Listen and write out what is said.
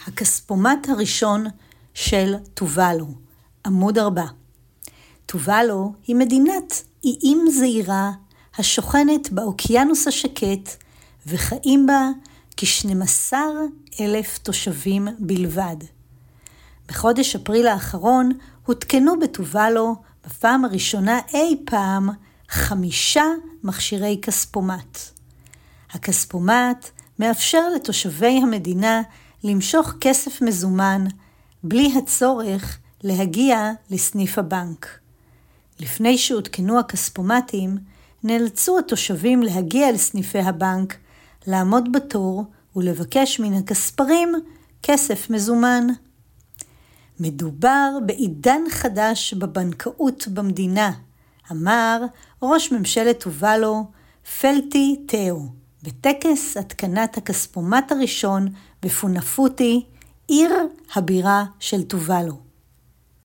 הכספומט הראשון של טובלו, עמוד 4. טובלו היא מדינת איים זעירה השוכנת באוקיינוס השקט, וחיים בה כ-12,000 תושבים בלבד. בחודש אפריל האחרון הותקנו בטובלו בפעם הראשונה אי פעם 5 מכשירי כספומט. הכספומט מאפשר לתושבי המדינה למשוך כסף מזומן בלי הצורך להגיע לסניף הבנק. לפני שהותקנו הכספומטים, נאלצו התושבים להגיע לסניפי הבנק, לעמוד בתור ולבקש מן הכספרים כסף מזומן. מדובר בעידן חדש בבנקאות במדינה, אמר ראש ממשלת טובלו פלטי תאו, בטקס התקנת הכספומט הראשון בפונפוטי, עיר הבירה של טובלו.